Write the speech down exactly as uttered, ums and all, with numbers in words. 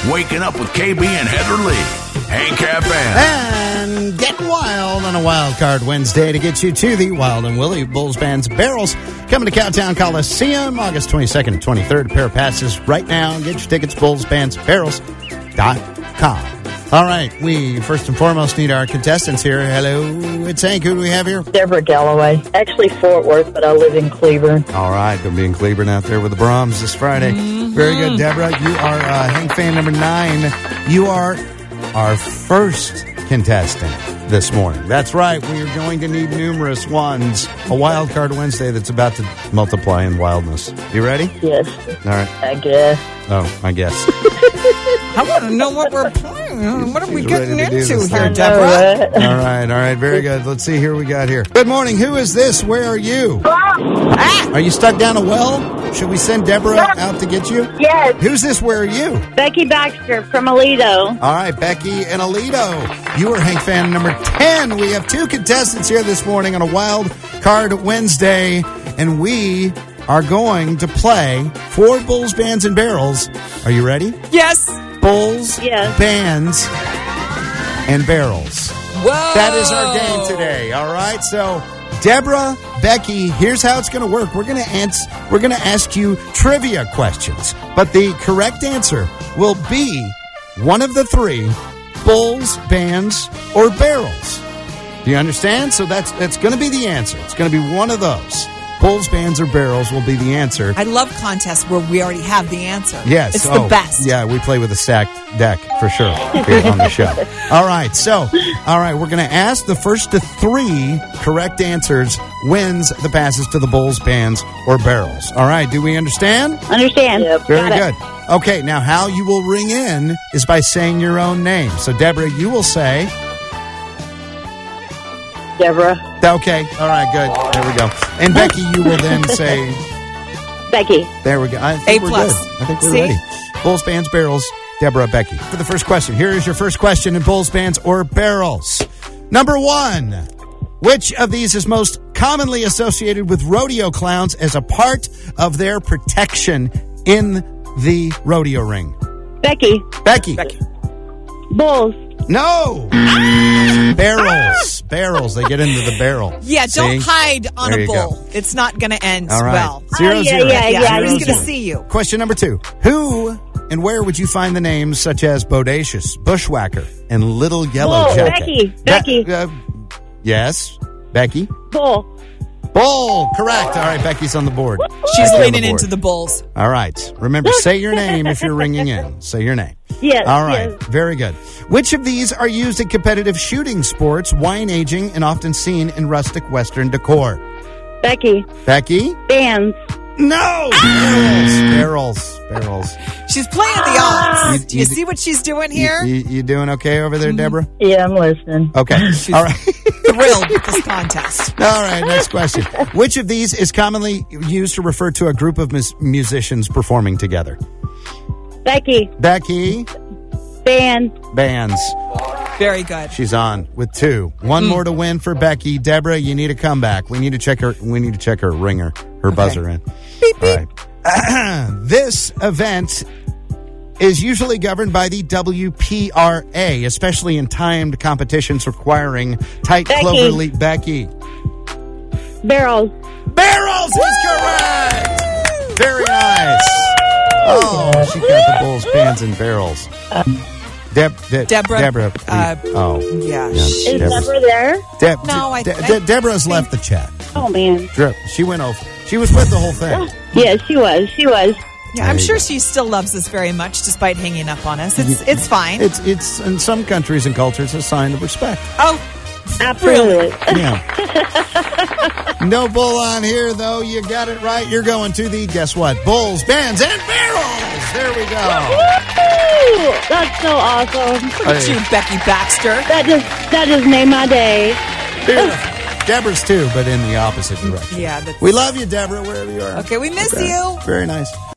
Waking Up with K B and Heather Lee. Hank F M. And getting wild on a Wild Card Wednesday to get you to the Wild and Willie Bulls Bands Barrels. Coming to Cowtown Coliseum August twenty-second and twenty-third. A pair of passes right now. Get your tickets, bulls bands barrels dot com. All right, we first and foremost need our contestants here. Hello, it's Hank. Who do we have here? Deborah Galloway. Actually Fort Worth, but I live in Cleburne. All right, going to be in Cleburne out there with the Brahms this Friday. Mm-hmm. Very good, Deborah. You are uh, Hank fan number nine. You are our first contestant this morning. That's right. We are going to need numerous ones. A Wild Card Wednesday that's about to multiply in wildness. You ready? Yes. All right. I guess. Oh, I guess. I want to know what we're playing. What are we She's getting ready to do into this here, thing. Deborah? All right, all right. Very good. Let's see here we got here. Good morning. Who is this? Where are you? Ah! Are you stuck down a well? Should we send Deborah out to get you? Yes. Who's this? Where are you? Becky Baxter from Aledo. All right, Becky and Aledo. You are Hank fan number ten. We have two contestants here this morning on a Wild Card Wednesday, and we are going to play four Bulls, Bands, and Barrels. Are you ready? Yes. Bulls, Yes. Bands, and Barrels. Whoa. That is our game today. All right, so Deborah, Becky, here's how it's going to work. We're going to ans- we're going to ask you trivia questions, but the correct answer will be one of the three: Bulls, Bands, or Barrels. Do you understand? So that's that's going to be the answer. It's going to be one of those. Bulls, Bands, or Barrels will be the answer. I love contests where we already have the answer. Yes. It's oh, the best. Yeah, we play with a stacked deck for sure here on the show. All right. So, all right, we're going to ask the first to three correct answers wins the passes to the Bulls, Bands, or Barrels. All right. Do we understand? Understand. Yep. Very good. Okay. Now, how you will ring in is by saying your own name. So, Deborah, you will say... Deborah. Okay. All right. Good. There we go. And Becky, you will then say... Becky. There we go. I think A we're plus. good. I think we're See? ready. Bulls, Bands, Barrels, Deborah, Becky. For the first question, here is your first question in Bulls, Bands, or Barrels. Number one, which of these is most commonly associated with rodeo clowns as a part of their protection in the rodeo ring? Becky. Becky. Becky. Bulls. No. Barrels. Barrels. They get into the barrel. Yeah, don't See? hide on There a you bull. go. It's not going to end All right. well. Zero, Oh, yeah, zero. yeah, Yeah, yeah, who's yeah. going to see you? Question number two. Who and where would you find the names such as Bodacious, Bushwhacker, and Little Yellow Bull. Jacket? Becky. Becky. Be- uh, yes. Becky? Bull. Bull. Correct. All right, Becky's on the board. She's Becky on leaning the board. into the bulls. All right. Remember, say your name if you're ringing in. Say your name. Yes. All right. Yes. Very good. Which of these are used in competitive shooting sports, wine aging, and often seen in rustic Western decor? Becky. Becky? Bands. No! Barrels. Barrels. Barrels. She's playing the odds. You- Do you, you- see what she's doing here? You, you, you doing okay over there, Deborah? Yeah, I'm listening. Okay. All right. Thrilled with this contest. All right. Next question. Which of these is commonly used to refer to a group of mus- musicians performing together? Becky. Becky? Band. Bands. Very good. She's on with two. One Mm. more to win for Becky. Deborah, you need a comeback. We need to check her. We need to check her ringer, her buzzer in. Beep, beep. All right. This event is usually governed by the W P R A, especially in timed competitions requiring tight Becky. clover leaf. Becky. Barrels. Barrels is correct. Very nice. Oh, she got the Bulls, Bands, and Barrels. Deb, De- Deborah, Deborah. uh, oh, Yeah. Yeah. Is Deborah. Deborah there? Deb, No, I- De- I- De- Deborah's left the chat. Oh, man. Dre- She went over. She was with the whole thing. Yeah, she was. She was. Yeah, There I'm you sure go. she still loves us very much, despite hanging up on us. It's it's fine. It's it's in some countries and cultures a sign of respect. oh, Absolutely. Yeah. No bull on here though. You got it right. You're going to the guess what? Bulls, Bands, and Barrels. There we go. Woo! That's so awesome. look at you, Becky Baxter. That just that just made my day. Beautiful. Deborah's too, but in the opposite direction. Yeah. That's, We love you, Deborah, wherever you are. okay, we miss you. Very nice.